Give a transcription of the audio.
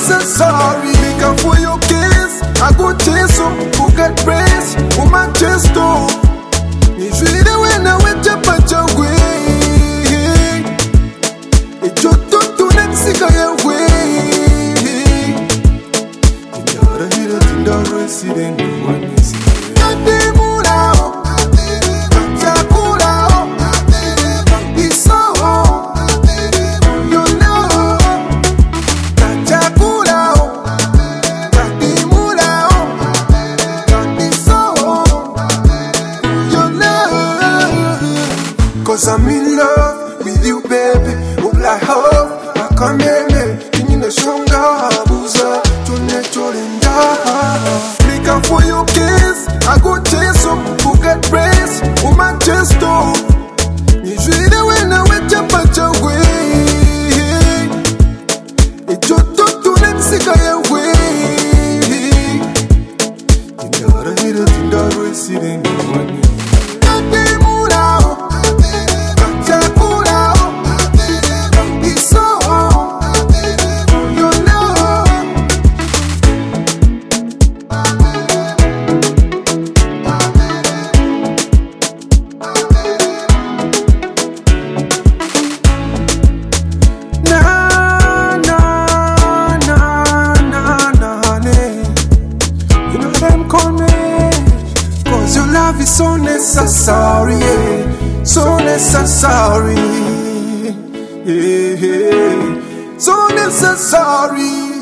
necessary. Because for your kiss, I go chase you, who get praise, woman chase too. It's really when I went up at your way. It's your to next way. You're the resident one is cause I'm in love with you, baby. All I hope I can make in the stronger boozer to natural and Looking for your kiss, I go chase them, who get praise, woman chase too. It's really when I went up at your way. It's your to next way. You're the resident one. Cause your love is so necessary, yeah. So necessary, yeah. So necessary.